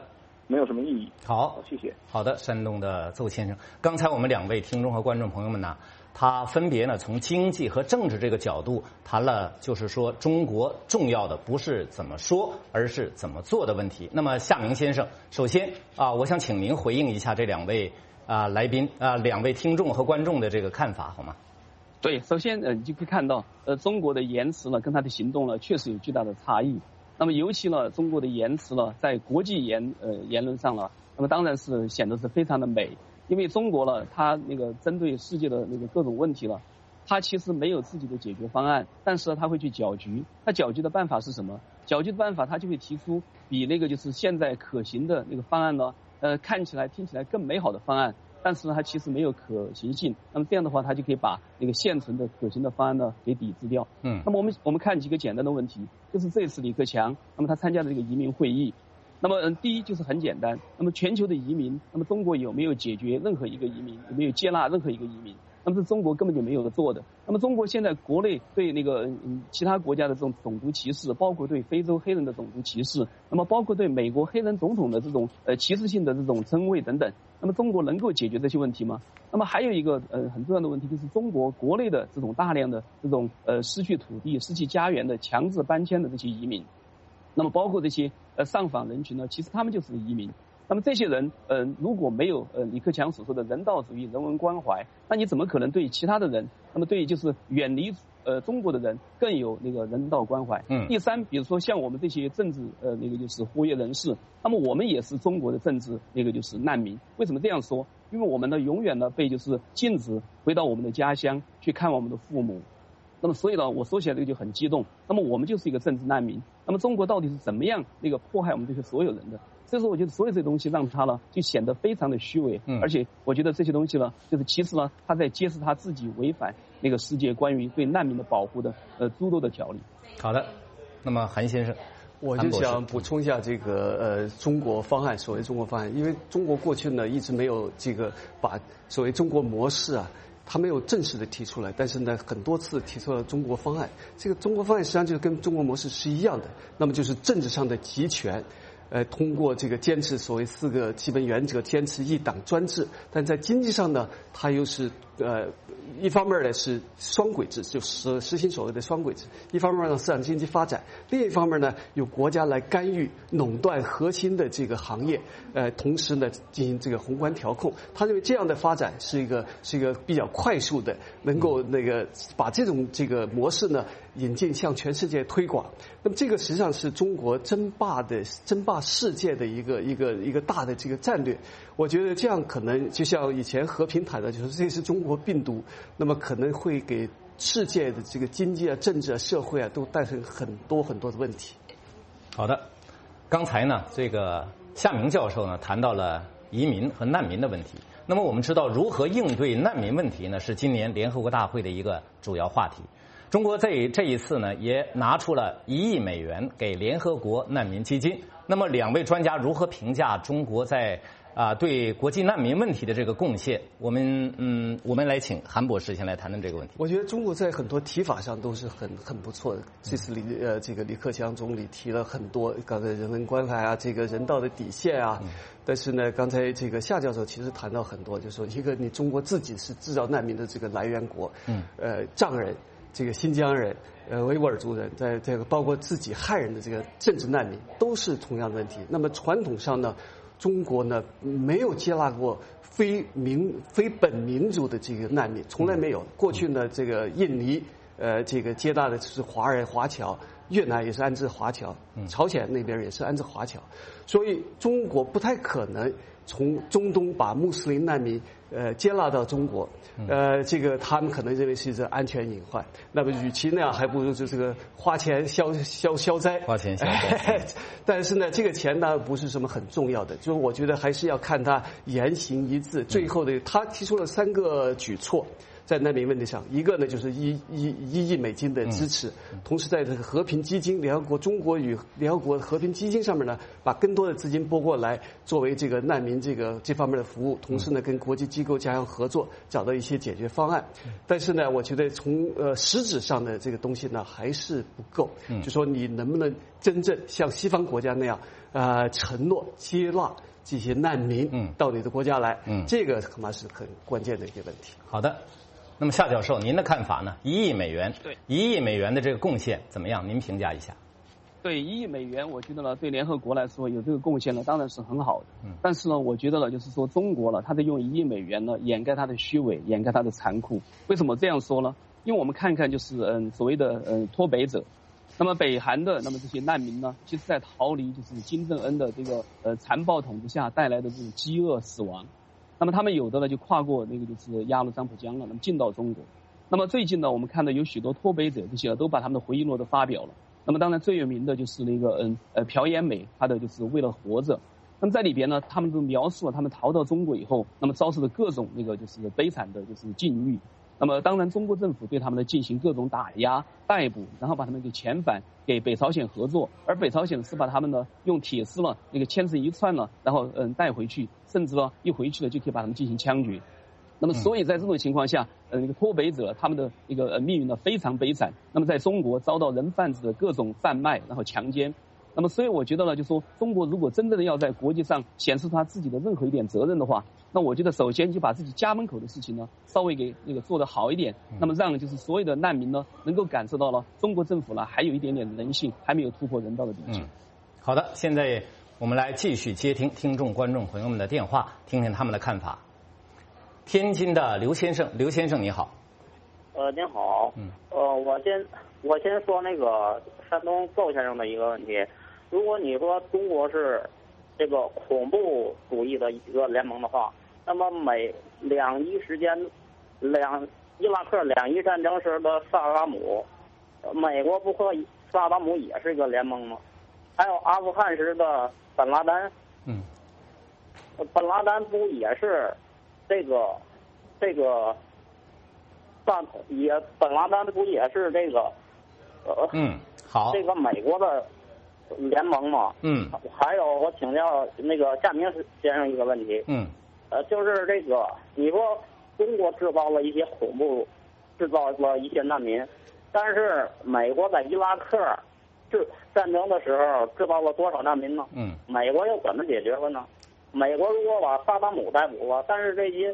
没有什么意义。 好， 谢谢。 好的，山东的邹先生，刚才我们两位听众和观众朋友们呢，他分别呢从经济和政治这个角度谈了，就是说中国重要的不是怎么说，而是怎么做的问题。那么夏明先生，首先啊，我想请您回应一下这两位啊来宾啊两位听众和观众的这个看法，好吗？ 对，首先呃，你就可以看到，呃，中国的言辞呢，跟他的行动呢，确实有巨大的差异。那么，尤其呢，中国的言辞呢，在国际言呃言论上呢，那么当然是显得是非常的美。因为中国呢，它那个针对世界的那个各种问题了，它其实没有自己的解决方案，但是它会去搅局。它搅局的办法是什么？搅局的办法，它就会提出比那个就是现在可行的那个方案呢，呃，看起来听起来更美好的方案。但是呢，它其实没有可行性。那么这样的话，它就可以把那个现存的可行的方案呢给抵制掉。嗯。那么我们我们看几个简单的问题，就是这次李克强，那么他参加的这个移民会议，那么嗯，第一就是很简单，那么全球的移民，那么中国有没有解决任何一个移民，有没有接纳任何一个移民？那么是中国根本就没有做的。那么中国现在国内对那个嗯其他国家的这种种族歧视，包括对非洲黑人的种族歧视，那么包括对美国黑人总统的这种呃歧视性的这种称谓等等，那么中国能够解决这些问题吗？那么还有一个呃很重要的问题，就是中国国内的这种大量的这种呃失去土地、失去家园的强制搬迁的这些移民，那么包括这些呃上访人群呢，其实他们就是移民。那么这些人，呃，如果没有呃李克强所说的人道主义、人文关怀，那你怎么可能对其他的人，那么对就是远离呃中国的人更有那个人道关怀？嗯。第三，比如说像我们这些政治呃那个就是活跃人士，那么我们也是中国的政治那个就是难民。为什么这样说？因为我们呢永远呢被就是禁止回到我们的家乡去看我们的父母。那么所以呢，我说起来这个就很激动。那么我们就是一个政治难民。那么中国到底是怎么样那个迫害我们这些所有人的？所以说，我觉得所有这些东西让他呢就显得非常的虚伪，嗯，而且我觉得这些东西呢，就是其实呢，他在揭示他自己违反那个世界关于对难民的保护的呃诸多的条例。 好的，那么韩先生， 我就想补充一下这个呃中国方案，所谓中国方案，因为中国过去呢一直没有这个把所谓中国模式啊。他没有正式的提出来，但是呢，很多次提出了中国方案。这个中国方案实际上就跟中国模式是一样的，那么就是政治上的集权，呃，通过这个坚持所谓四个基本原则，坚持一党专制。但在经济上呢，它又是呃，一方面呢是双轨制，就实实行所谓的双轨制；一方面呢市场经济发展，另一方面呢有国家来干预垄断核心的这个行业，呃，同时呢进行这个宏观调控。他认为这样的发展是一个是一个比较快速的，能够那个把这种这个模式呢引进向全世界推广。那么这个实际上是中国争霸的争霸世界的一个一个一个大的这个战略。我觉得这样可能就像以前和平谈的，就是这是中国病毒，那么可能会给世界的这个经济啊、政治啊、社会啊都带成很多很多的问题。 好的，刚才呢，这个夏明教授呢谈到了移民和难民的问题。那么我们知道，如何应对难民问题呢，是今年联合国大会的一个主要话题。中国这这一次呢，也拿出了一亿美元给联合国难民基金。那么两位专家如何评价中国在啊对国际难民问题的这个贡献？我们嗯，我们来请韩博士先来谈谈这个问题。 我觉得中国在很多提法上都是很很不错的。这次李呃这个李克强总理提了很多刚才人文关怀啊，这个人道的底线啊。嗯、但是呢，刚才这个夏教授其实谈到很多，就是说一个你中国自己是制造难民的这个来源国，嗯，呃藏人。这个新疆人、呃维吾尔族人，在这个包括自己汉人的这个政治难民，都是同样的问题。那么传统上呢，中国呢没有接纳过非民非本民族的这个难民，从来没有。过去呢，这个印尼呃这个接纳的是华人华侨，越南也是安置华侨，朝鲜那边也是安置华侨，所以中国不太可能从中东把穆斯林难民呃接纳到中国，呃，这个他们可能认为是一个安全隐患。那么与其那样，还不如就这个花钱消消消灾。 花钱消灾。 但是呢，这个钱呢不是什么很重要的，就是我觉得还是要看他言行一致。最后的他提出了三个举措。在难民问题上，一个呢就是一一一亿美金的支持，嗯、同时在这个和平基金、联合国中国与联合国和平基金上面呢，把更多的资金拨过来，作为这个难民这个这方面的服务，同时呢跟国际机构加强合作，找到一些解决方案。但是呢，我觉得从呃实质上的这个东西呢还是不够，嗯、就说你能不能真正像西方国家那样啊、呃、承诺接纳。 这些难民到你的国家来， 嗯， 这个恐怕是很关键的一个问题。 好的，那么夏教授，您的看法呢？一亿美元， 对， 一亿美元的这个贡献怎么样？您评价一下。 对，一亿美元，我觉得呢，对联合国来说有这个贡献呢，当然是很好的。 嗯， 但是呢，我觉得呢，就是说中国了，它在用一亿美元呢，掩盖它的虚伪，掩盖它的残酷。为什么这样说呢？因为我们看看，就是嗯，所谓的嗯脱北者。那么北韩的那么这些难民呢，其实在逃离就是金正恩的这个呃残暴统治下带来的这种饥饿死亡。那么他们有的呢就跨过那个就是鸭绿江浦江了，那么进到中国。那么最近呢，我们看到有许多脱北者这些都把他们的回忆录都发表了。那么当然最有名的就是那个嗯呃朴妍美，她的就是为了活着。那么在里边呢，他们都描述了他们逃到中国以后，那么遭受的各种那个就是悲惨的就是境遇。那么当然，中国政府对他们的进行各种打压、逮捕，然后把他们给遣返给北朝鲜合作，而北朝鲜是把他们呢用铁丝了那个牵成一串了，然后嗯带回去，甚至呢一回去了就可以把他们进行枪决。那么所以在这种情况下，呃那个脱北者他们的一个呃命运呢非常悲惨。那么在中国遭到人贩子的各种贩卖，然后强奸。那么所以我觉得呢，就说中国如果真正的要在国际上显示他自己的任何一点责任的话，那我觉得首先就把自己家门口的事情呢稍微给那个做得好一点，那么让就是所有的难民呢能够感受到了中国政府呢还有一点点人性，还没有突破人道的底线。 嗯，好的，现在我们来继续接听听众观众朋友们的电话，听听他们的看法。天津的刘先生，刘先生你好。 呃，您好。嗯。呃，我先我先说那个山东邹先生的一个问题。如果你说中国是这个恐怖主义的一个联盟的话，那么美两伊时间两伊拉克两伊战争时的萨达姆，美国不和萨达姆也是一个联盟吗？还有阿富汗时的本拉登， 嗯， 本拉登不也是这个这个萨也本拉登不也是这个呃嗯好这个美国的联盟嘛？ 嗯， 还有我请教那个夏明先生一个问题。 嗯， 呃，就是这个，你说中国制造了一些恐怖，制造了一些难民，但是美国在伊拉克制战争的时候制造了多少难民呢？ 嗯， 美国又怎么解决了呢？美国如果把萨达姆逮捕了，但是这些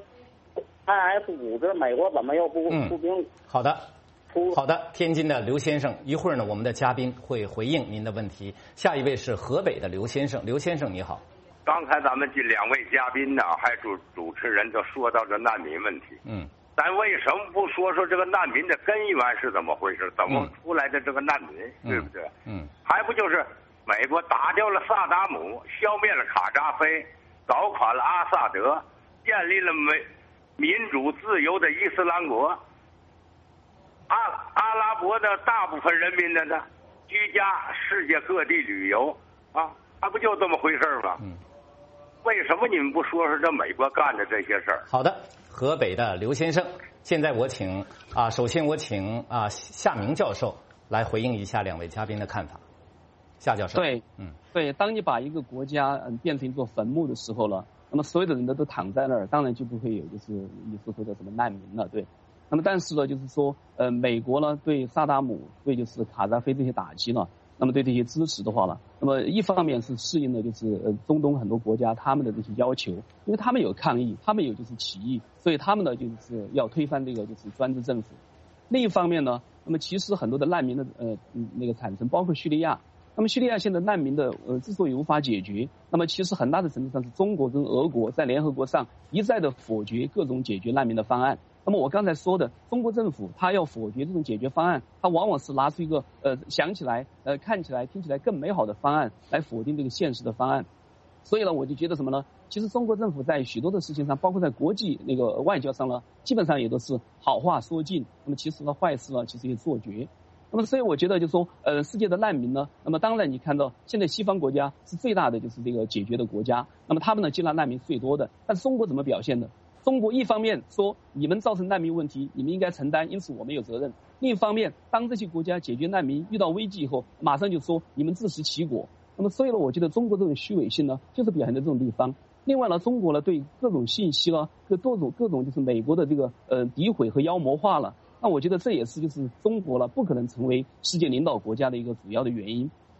I S 组织，美国怎么又不出兵？ 嗯，好的。好的，天津的刘先生，一会儿呢，我们的嘉宾会回应您的问题。下一位是河北的刘先生，刘先生你好。 刚才咱们这两位嘉宾呢，还主主持人都说到这难民问题。 嗯， 咱为什么不说说这个难民的根源是怎么回事？怎么出来的这个难民， 嗯、 对不对？ 嗯， 还不就是美国打掉了萨达姆，消灭了卡扎菲，搞垮了阿萨德，建立了美民主自由的伊斯兰国。阿阿拉伯的大部分人民呢呢，居家世界各地旅游啊，那不就这么回事吗？ 嗯， 为什么你们不说说这美国干的这些事儿？ 好的，河北的刘先生，现在我请啊，首先我请啊夏明教授来回应一下两位嘉宾的看法。夏教授， 对， 嗯， 对，当你把一个国家嗯变成一座坟墓的时候了，那么所有的人都都躺在那儿，当然就不会有就是你所说的什么难民了，对。那么但是呢，就是说，呃，美国呢对萨达姆、对就是卡扎菲这些打击呢，那么对这些支持的话呢，那么一方面是适应了就是呃中东很多国家他们的这些要求，因为他们有抗议，他们有就是起义，所以他们呢就是要推翻这个就是专制政府。另一方面呢，那么其实很多的难民的呃那个产生，包括叙利亚，那么叙利亚现在难民的呃之所以无法解决，那么其实很大的程度上是中国跟俄国在联合国上一再的否决各种解决难民的方案。那么我刚才说的，中国政府他要否决这种解决方案，他往往是拿出一个呃想起来呃看起来听起来更美好的方案来否定这个现实的方案。所以呢，我就觉得什么呢？其实中国政府在许多的事情上，包括在国际那个外交上呢，基本上也都是好话说尽，那么其实呢坏事呢其实也做绝。那么所以我觉得就是说，呃，世界的难民呢，那么当然你看到现在西方国家是最大的就是这个解决的国家，那么他们呢接纳难民最多的，但是中国怎么表现的？中国一方面说你们造成难民问题，你们应该承担，因此我们有责任；另一方面，当这些国家解决难民遇到危机以后，马上就说你们自食其果。那么所以呢，我觉得中国这种虚伪性呢，就是表现在这种地方。另外呢，中国呢对各种信息呢，各各种各种就是美国的这个呃诋毁和妖魔化了。那我觉得这也是就是中国了不可能成为世界领导国家的一个主要的原因。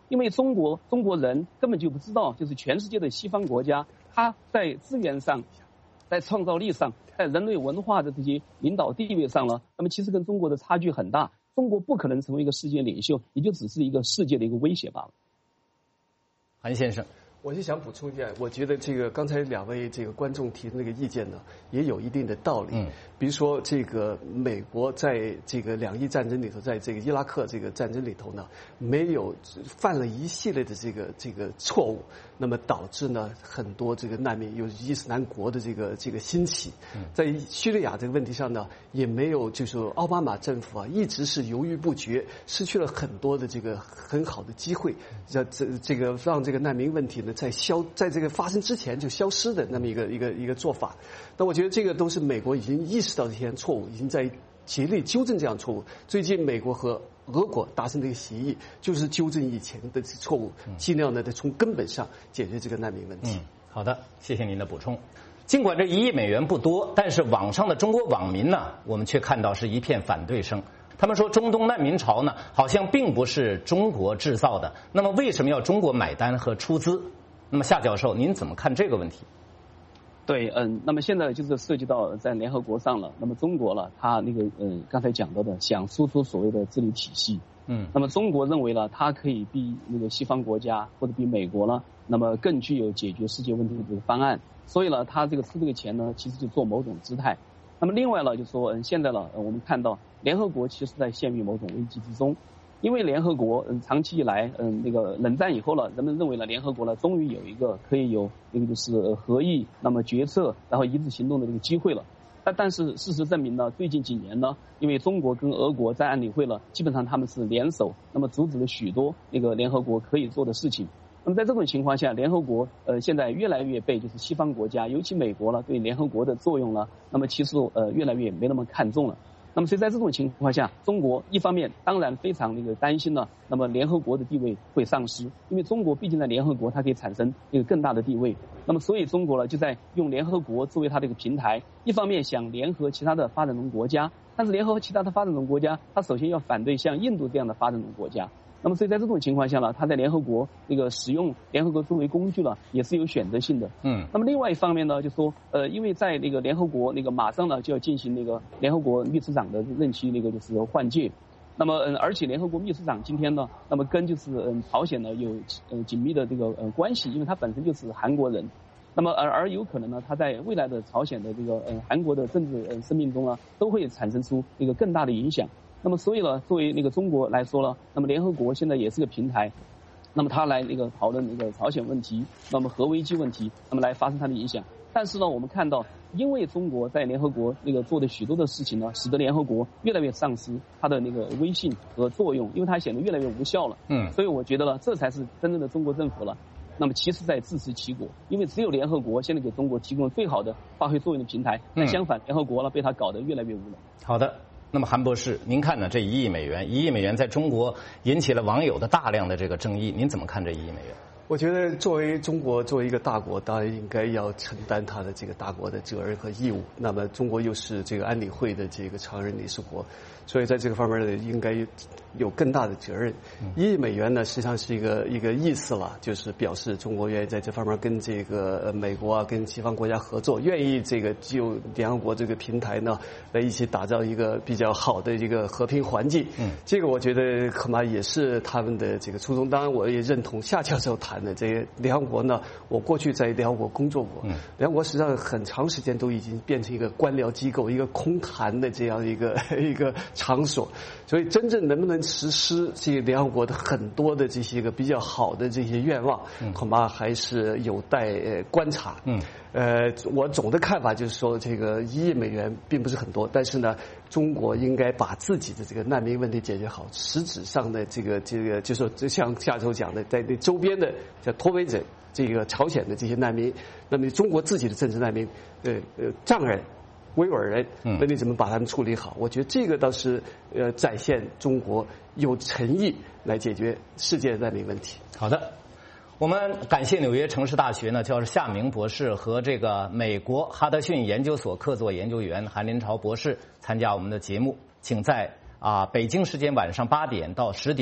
因为中国中国人根本就不知道，就是全世界的西方国家，它在资源上，在创造力上，在人类文化的这些领导地位上呢，那么其实跟中国的差距很大。中国不可能成为一个世界领袖，也就只是一个世界的一个威胁罢了。 韩先生。 我就想补充一下，我觉得这个刚才两位这个观众提的那个意见呢，也有一定的道理。嗯，比如说这个美国在这个两伊战争里头，在这个伊拉克这个战争里头呢，没有犯了一系列的这个这个错误，那么导致呢很多这个难民有伊斯兰国的这个这个兴起。在叙利亚这个问题上呢，也没有就是奥巴马政府啊一直是犹豫不决，失去了很多的这个很好的机会，让这这个让这个难民问题呢。在消，在这个发生之前就消失的那么一个一个一个做法，那我觉得这个都是美国已经意识到这些错误，已经在竭力纠正这样错误。最近美国和俄国达成这个协议，就是纠正以前的错误，尽量的从根本上解决这个难民问题。 嗯，好的，谢谢您的补充。尽管这一亿美元不多，但是网上的中国网民呢，我们却看到是一片反对声。他们说中东难民潮呢，好像并不是中国制造的，那么为什么要中国买单和出资？那么夏教授，您怎么看这个问题？ 对，嗯，那么现在就是涉及到在联合国上了。那么中国了，他那个嗯刚才讲到的，想输出所谓的治理体系。嗯，那么中国认为呢，它可以比那个西方国家或者比美国呢，那么更具有解决世界问题的这个方案。所以呢，它这个出这个钱呢，其实就做某种姿态。那么另外呢，就说嗯现在呢，我们看到联合国其实在陷于某种危机之中。因为联合国，嗯，长期以来，嗯，那个冷战以后了，人们认为呢，联合国呢，终于有一个可以有那个就是合议，那么决策，然后一致行动的这个机会了。但但是事实证明呢，最近几年呢，因为中国跟俄国在安理会了，基本上他们是联手，那么阻止了许多那个联合国可以做的事情。那么在这种情况下，联合国呃现在越来越被就是西方国家，尤其美国呢，对联合国的作用呢，那么其实呃越来越没那么看重了。那么所以在这种情况下，中国一方面当然非常那个担心呢，那么联合国的地位会丧失，因为中国毕竟在联合国它可以产生一个更大的地位。那么所以中国呢就在用联合国作为它的一个平台，一方面想联合其他的发展中国家，但是联合其他的发展中国家，它首先要反对像印度这样的发展中国家。那么所以在这种情况下呢，它在联合国那个使用联合国作为工具呢，也是有选择性的。嗯。那么另外一方面呢，就说呃，因为在那个联合国那个马上呢就要进行那个联合国秘书长的任期那个就是换届。那么嗯，而且联合国秘书长今天呢，那么跟就是嗯朝鲜呢有呃紧密的这个呃关系，因为他本身就是韩国人。那么而而有可能呢，他在未来的朝鲜的这个呃韩国的政治呃生命中呢，都会产生出一个更大的影响。那么所以呢，作为那个中国来说呢，那么联合国现在也是个平台，那么他来那个讨论那个朝鲜问题，那么核危机问题，那么来发生它的影响。但是呢，我们看到，因为中国在联合国那个做的许多的事情呢，使得联合国越来越丧失它的那个威信和作用，因为它显得越来越无效了。嗯，所以我觉得呢，这才是真正的中国政府了。那么其实在自食其果，因为只有联合国现在给中国提供了最好的发挥作用的平台，但相反，联合国呢被它搞得越来越无能。 好的。那么韩博士，您看呢？这一亿美元，一亿美元在中国引起了网友的大量的这个争议，您怎么看这一亿美元？ 我觉得作为中国作为一个大国，当然应该要承担它的这个大国的责任和义务。那么中国又是这个安理会的这个常任理事国，所以在这个方面呢，应该有更大的责任。一亿美元呢，实际上是一个一个意思了，就是表示中国愿意在这方面跟这个美国啊、跟西方国家合作，愿意这个就联合国这个平台呢，来一起打造一个比较好的一个和平环境。嗯，这个我觉得恐怕也是他们的这个初衷。当然，我也认同夏教授谈的这些联合国呢，我过去在联合国工作过，嗯，联合国实际上很长时间都已经变成一个官僚机构、一个空谈的这样一个一个场所，所以真正能不能实施这个联合国的很多的这些个比较好的这些愿望，恐怕还是有待观察。嗯，呃，我总的看法就是说，这个一亿美元并不是很多，但是呢，中国应该把自己的这个难民问题解决好，实质上的这个这个，就是说，像下周讲的，在那周边的叫脱北者，这个朝鲜的这些难民，那么中国自己的政治难民，呃呃，藏人。维吾尔人，那你怎么把他们处理好？我觉得这个倒是呃展现中国有诚意来解决世界难民问题。 好的，我们感谢纽约城市大学呢教授夏明博士和这个美国哈德逊研究所客座研究员韩林朝博士参加我们的节目，请在啊北京时间晚上八点到十点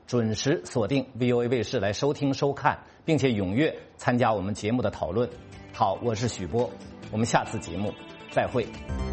准时锁定 V O A 卫视来收听收看，并且踊跃参加我们节目的讨论。好，我是许波，我们下次节目再会。